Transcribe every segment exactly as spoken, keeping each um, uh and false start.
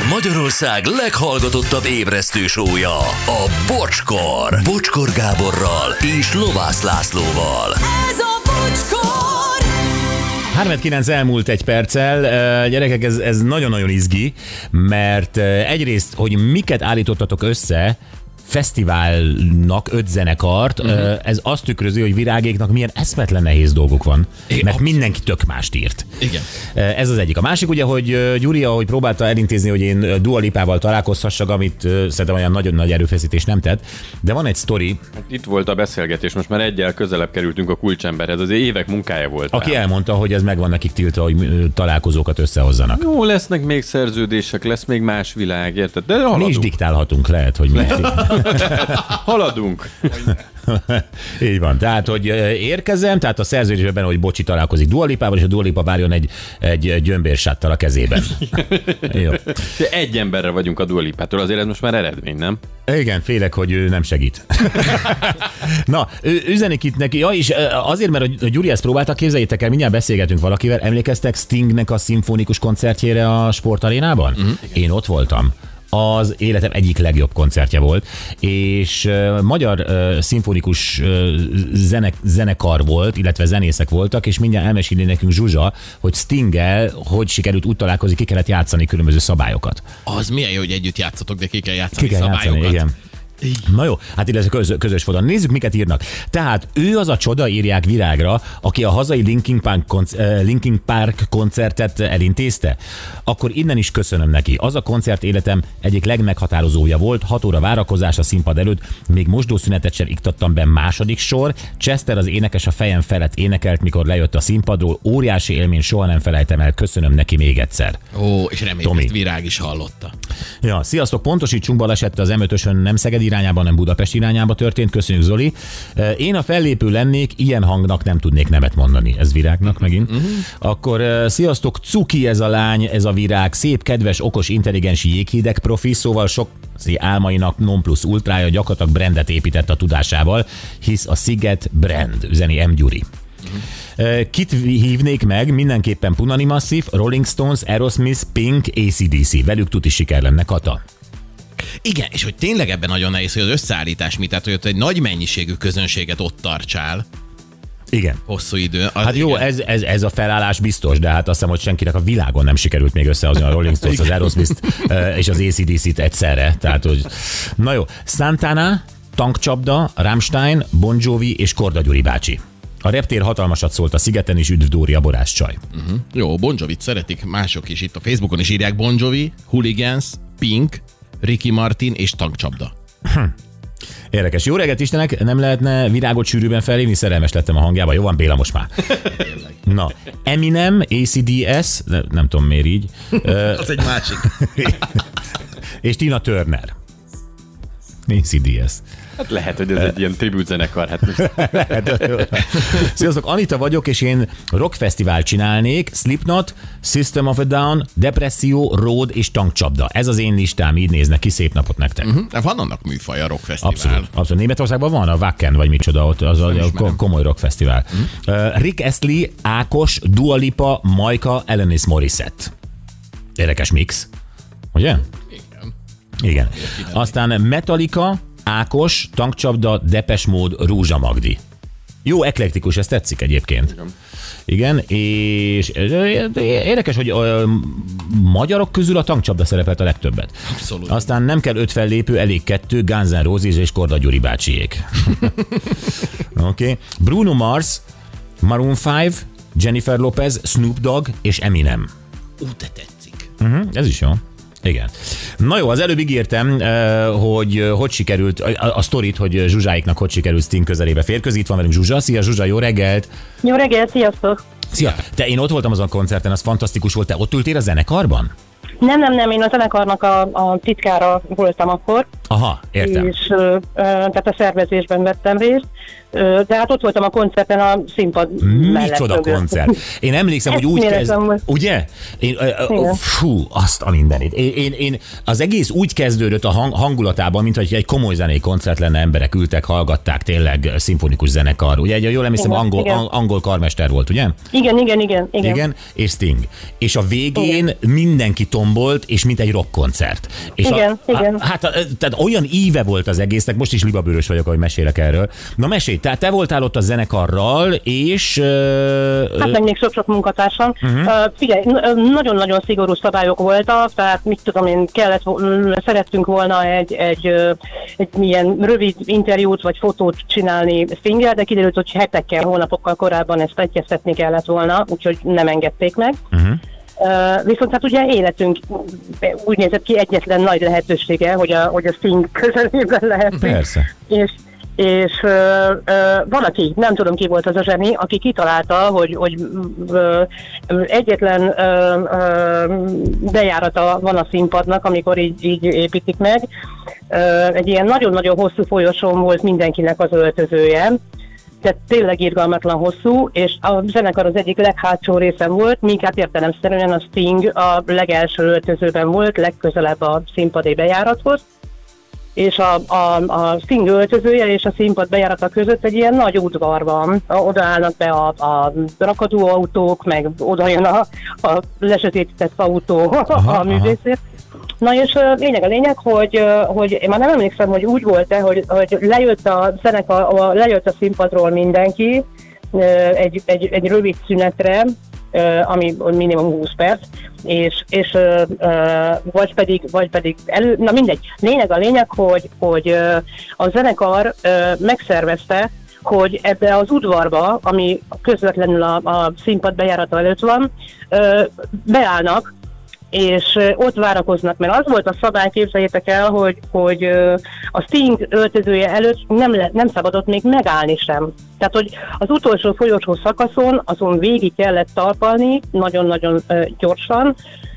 Magyarország leghallgatottabb ébresztő show-ja, a Bocskor. Bocskor Gáborral és Lovász Lászlóval. Ez a Bocskor! három kilenc elmúlt egy perccel. Gyerekek, ez, ez nagyon-nagyon izgi, mert egyrészt, hogy miket állítottatok össze, fesztiválnak öt zenekart, uh-huh. ez azt tükrözi, hogy Virágéknak milyen eszmetlen nehéz dolguk van, igen, mert mindenki tök mást írt. Igen. Ez az egyik. A másik ugye, hogy Gyuri, ahogy próbálta elintézni, hogy én Dua Lipával találkozhassak, amit szerintem olyan nagyon nagy erőfeszítés nem tett, de van egy sztori. Itt volt a beszélgetés, most már egyel közelebb kerültünk a kulcsemberhez, az évek munkája volt. Aki rám. elmondta, hogy ez meg van nekik tiltva, hogy találkozókat összehozzanak. Jó, lesznek még szerződések, lesz még más világ, érted? De haladunk. Mi is diktálhatunk, lehet, hogy mi. Haladunk. Így van. Tehát, hogy érkezem, tehát a szerződésben benne, hogy Bocsi találkozik Dua Lipával, és a Dua Lipa várjon egy, egy gyömbérsáttal a kezében. Jó. Egy emberre vagyunk a Dua Lipától, azért ez most már eredmény, nem? Igen, félek, hogy ő nem segít. Na, ő üzenik itt neki, ja, és azért, mert a Gyuri ezt próbálta, képzeljétek el, mindjárt beszélgetünk valakivel, emlékeztek Stingnek a szimfonikus koncertjére a sportarénában? Uh-huh. Én ott voltam. Az életem egyik legjobb koncertje volt, és uh, magyar uh, szimfonikus uh, zene, zenekar volt, illetve zenészek voltak, és mindjárt elmeséli nekünk Zsuzsa, hogy Stinggel, hogy sikerült úgy találkozni, ki kellett játszani különböző szabályokat. Az milyen jó, hogy együtt játszatok, de ki kell játszani ki kell szabályokat. Játszani, igen. Na jó, hát illetve közös, közös forduló. Nézzük, miket írnak. Tehát ő az a csoda, írják Virágra, aki a hazai Linkin Park, konc- Linkin Park koncertet elintézte. Akkor innen is köszönöm neki. Az a koncert életem egyik legmeghatározója volt, hat óra várakozás a színpad előtt, még mosdószünetet sem iktattam be, második sor. Chester, az énekes, a fejem felett énekelt, mikor lejött a színpadról. Óriási élmény, soha nem felejtem el, köszönöm neki még egyszer. Ó, és remélem, ezt Virág is hallotta. Ja, sziasztok, pontosítsunk, baleset az em ötösön nem Szeged irányában, nem Budapest irányába történt. Köszönjük, Zoli. Én a fellépő lennék, ilyen hangnak nem tudnék nemet mondani. Ez Virágnak megint. Uh-huh. Akkor sziasztok, cuki ez a lány, ez a Virág, szép, kedves, okos, intelligens jéghideg profi, szóval sok álmainak non plus ultrája, gyakorlatilag brandet épített a tudásával, hisz a Sziget brand, üzeni M. Gyuri. Uh-huh. Kit hívnék meg? Mindenképpen Punani Massive, Rolling Stones, Aerosmith, Pink, á cé dé cé. Velük tuti siker lenne, Kata. Igen, és hogy tényleg ebben nagyon nehéz, hogy az összeállítás mi, tehát hogy ott egy nagy mennyiségű közönséget ott tartsál. Igen. Hosszú idő. Hát jó, ez, ez, ez a felállás biztos, de hát azt hiszem, hogy senkinek a világon nem sikerült még összehozni a Rolling Stones, az Aerosmith és az á cé dé cét egyszerre. Tehát, hogy... Na jó, Santana, Tankcsapda, Rammstein, Bon Jovi és Korda Gyuri bácsi. A reptér hatalmasat szólt a Szigeten, és üdv Dóri a borász csaj. Uh-huh. Jó, Bon Jovit szeretik, mások is itt a Facebookon is írják Bon Jovi, Hooligans, Pink, Ricky Martin és Tankcsapda. Hm. Érdekes. Jó reggelt, Istenek, nem lehetne Virágot sűrűben felhívni? Szerelmes lettem a hangjába. Jó van, Béla, most már. Na, Eminem, á cé dé es, nem, nem tudom miért így. Az egy másik. És Tina Turner. á cé dé es. Hát lehet, hogy ez egy ilyen tribute zenekar. Hát Sziasztok, Anita vagyok, és én rockfesztivált csinálnék. Slipknot, System of a Down, Depresszió, Road és Tankcsapda. Ez az én listám, így néznek ki, szép napot nektek. Uh-huh. Van annak műfaja, rockfesztivál. Abszolút, abszolút. Németországban van a Wacken, vagy micsoda, ott az a, a komoly rockfesztivál. Uh-huh. Uh, Rick Astley, Ákos, Dua Lipa, Majka, Alanis Morissette. Érdekes mix. Ugye? Igen. Igen. Aztán Metallica, Ákos, Tankcsapda, Depeche Mode, Rúzsa Magdi. Jó, eklektikus, ez tetszik egyébként. Igen. Igen, és érdekes, hogy a magyarok közül a Tankcsapda szerepelt a legtöbbet. Abszolút. Aztán nem kell öt fellépő, elég kettő, Guns N' Roses és Korda Gyuri bácsiék. Oké. Okay. Bruno Mars, Maroon öt, Jennifer Lopez, Snoop Dogg és Eminem. Ú, te tetszik. Uh-huh, ez is jó. Igen. Na jó, az előbb ígértem, hogy hogy sikerült, a, a sztorit, hogy Zsuzsáiknak hogy sikerült Sting közelébe férkőzni. Itt van velünk Zsuzsa. Szia Zsuzsa, jó reggelt! Jó reggelt, sziasztok! Szia! Te, én ott voltam azon a koncerten, az fantasztikus volt. Te ott ültél a zenekarban? Nem, nem, nem, én a zenekarnak a, a titkára voltam akkor. Aha, értem. És ö, tehát a szervezésben vettem részt, ö, de hát ott voltam a koncerten a színpad mellett. Micsoda koncert. Én emlékszem, hogy úgy kezd... Ugye? Én, ö, fú, azt a mindenit. Én, én, én az egész úgy kezdődött a hang, hangulatában, mint hogy egy komoly zenei koncert lenne, emberek ültek, hallgatták, tényleg szimfonikus zenekar. Ugye, jól emlékszem, igen, angol, igen. angol karmester volt, ugye? Igen, igen, igen. Igen, igen és Sting. És a végén igen. mindenki tom tombolt, és mint egy rockkoncert. És Igen, a, igen. A, hát a, tehát olyan íve volt az egésznek, most is libabőrös vagyok, ahogy mesélek erről. Na mesélj, tehát te voltál ott a zenekarral, és... Uh, Hát meg még sok-sok munkatársam. Uh-huh. Uh, figyelj, n- nagyon-nagyon szigorú szabályok voltak, tehát mit tudom én, kellett, szerettünk volna egy, egy, egy milyen rövid interjút vagy fotót csinálni Stinggel, de kiderült, hogy hetekkel, hónapokkal korábban ezt egyeztetni kellett volna, úgyhogy nem engedték meg. Uh-huh. Uh, viszont hát ugye életünk úgy nézett ki egyetlen nagy lehetősége, hogy a, hogy a Sting közelében lehetünk. Persze. És és uh, uh, valaki, nem tudom ki volt az a zseni, aki kitalálta, hogy, hogy uh, egyetlen uh, uh, bejárata van a színpadnak, amikor így, így építik meg. Uh, egy ilyen nagyon-nagyon hosszú folyosón volt mindenkinek az öltözője, tehát tényleg irgalmatlan hosszú, és a zenekar az egyik leghátsó részen volt, míg hát értelemszerűen a Sting a legelső öltözőben volt, legközelebb a színpadi bejárathoz. És a, a, a Sting öltözője és a színpad bejárata között egy ilyen nagy udvar van. Oda állnak be a, a rakadóautók, meg oda jön a, a lesötétített autó aha, a művészért. Na és uh, lényeg a lényeg, hogy, uh, hogy én már nem emlékszem, hogy úgy volt-e, hogy, hogy lejött a zenekar, a, lejött a színpadról mindenki uh, egy, egy, egy rövid szünetre, Uh, ami minimum húsz perc, és, és uh, uh, vagy pedig, vagy pedig elő, na mindegy. Lényeg a lényeg, hogy, hogy uh, a zenekar uh, megszervezte, hogy ebbe az udvarba, ami közvetlenül a, a színpad bejárata előtt van, uh, beállnak, és ott várakoznak, mert az volt a szabály, képzeljétek el, hogy, hogy a Sting öltözője előtt nem, le, nem szabadott még megállni sem. Tehát, hogy az utolsó folyosó szakaszon azon végig kellett talpalni, nagyon-nagyon uh, gyorsan,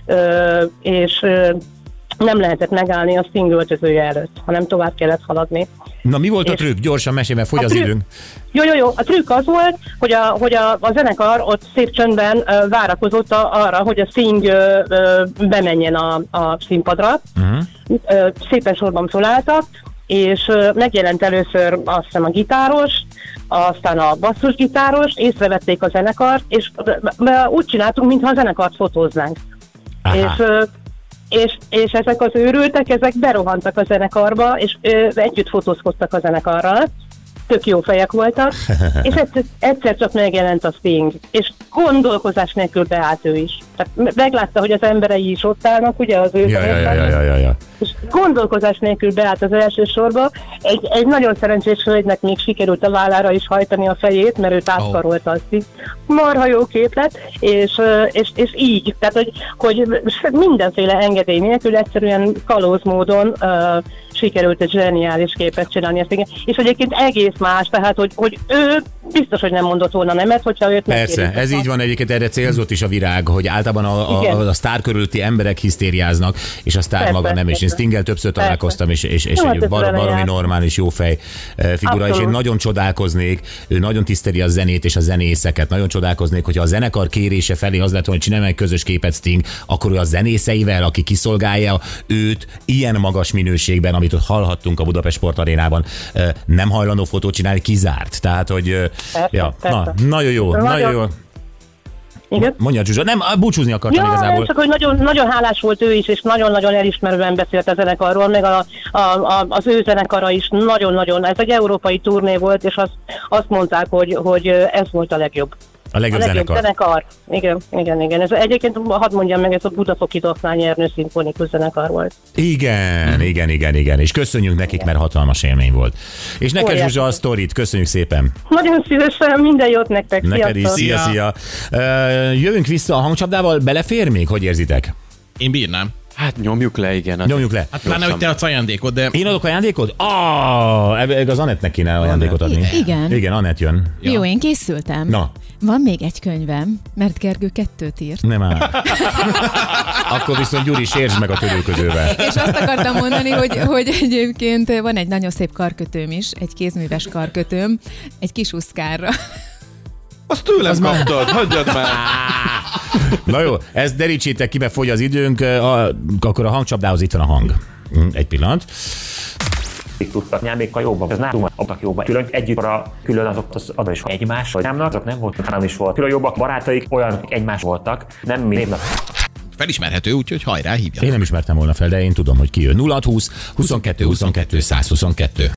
uh, és uh, nem lehetett megállni a Sting öltözője előtt, hanem tovább kellett haladni. Na mi volt a trükk? Gyorsan mesélj, mert fogy az trükk, időnk. Jó, jó, jó. A trükk az volt, hogy a, hogy a, a zenekar ott szép csöndben uh, várakozott a, arra, hogy a Sting uh, uh, bemenjen a, a színpadra. Uh-huh. Uh, szépen sorban fölálltak, és uh, megjelent először azt hiszem a gitáros, aztán a basszusgitáros, észrevették a zenekart, és uh, úgy csináltunk, mintha a zenekart fotóznánk. Aha. És uh, És, és ezek az őrültek, ezek berohantak a zenekarba, és ö, együtt fotózkodtak a zenekarral. Tök jó fejek voltak, és egyszer, egyszer csak megjelent a Sting, és gondolkozás nélkül beállt ő is. Tehát meglátta, hogy az emberei is ott állnak, ugye az ő ja, ja, ja, ja, ja, ja. És gondolkozás nélkül beállt az első sorba. Egy, egy nagyon szerencsés hölgynek még sikerült a vállára is hajtani a fejét, mert őt átkarolta a Sting. Marha jó képlet, és, és, és így, tehát hogy, hogy mindenféle engedély nélkül egyszerűen kalóz módon uh, sikerült egy zseniális képet csinálni a Sting. És egyébként egész más, tehát hogy, hogy ő biztos, hogy nem mondott volna nemet, hogyha őt persze, ez így van, egyébként erre célzott is a virág, hogy általában a, a, a sztár körülötti emberek hisztériáznak, és a sztár persze, maga nem, persze. És én Stinggel többször persze. találkoztam, és, és, és egy bar, baromi normális, jó fej figura, abszolút. És én nagyon csodálkoznék, ő nagyon tiszteli a zenét és a zenészeket, nagyon csodálkoznék, hogyha a zenekar kérése felé az lett, hogy csinálj egy közös képet Sting, akkor ő a zenészeivel, aki kiszolgálja őt ilyen magas minőségben, amit ott hallhattunk a Budapest Sportarénában, nem hajlandó fotót csinálni, kizárt. Tehát, hogy persze, ja, persze. Na, nagyon jó, nagyon, nagyon jó. Igen? Mondja Zsuzsa, nem, búcsúzni akartam ja, igazából. Nem, csak hogy nagyon, nagyon hálás volt ő is, és nagyon-nagyon elismerően beszélt a zenekarról, meg a, a, a, az ő zenekara is nagyon-nagyon, ez egy európai turné volt, és azt, azt mondták, hogy, hogy ez volt a legjobb. A legjobb, a legjobb zenekar. zenekar. Igen, igen, igen. Ez egyébként, hadd mondjam meg, ez a Budafoki Doknány Ernő szimfonikus zenekar volt. Igen, igen, igen, igen. És köszönjük nekik, igen. Mert hatalmas élmény volt. És neked Zsuzsa a sztorit, köszönjük szépen. Nagyon szívesen, minden jót nektek. Neked is, szia, szia. Uh, jövünk vissza a hangcsapdával, belefér még? Hogy érzitek? Én bírnám. Hát nyomjuk le, igen. Nyomjuk le. Hát pláne, hogy te adsz ajándékot, de... Én adok ajándékot? Ah, az Anettnek kéne ajándékot adni. Igen. Igen, Anett jön. Ja. Jó, én készültem. Na. Van még egy könyvem, mert Gergő kettőt írt. Nem áll. Akkor viszont Gyuri, sértsd meg a törülközővel. És azt akartam mondani, hogy, hogy egyébként van egy nagyon szép karkötőm is, egy kézműves karkötőm, egy kis uszkárra. Azt tőlem kaptad, hagyjad már. Na jó, ezt derítsétek ki, mert fogy az időnk, a, akkor a hangcsapdához itt van a hang. Egy pillanat. Tudtak nyelmékkal jóban, ez nálam adtak jóban. Külön együtt a külön azok az adva is egymás, vagy nem, azok nem volt, hanem is volt. Külön jobbak barátaik, olyan egymás voltak, nem mi névnap. Felismerhető, úgyhogy hajrá, hívja. Én nem ismertem volna fel, de én tudom, hogy ki jön. nulla hat húsz huszonkettő huszonkettő száz huszonkettő.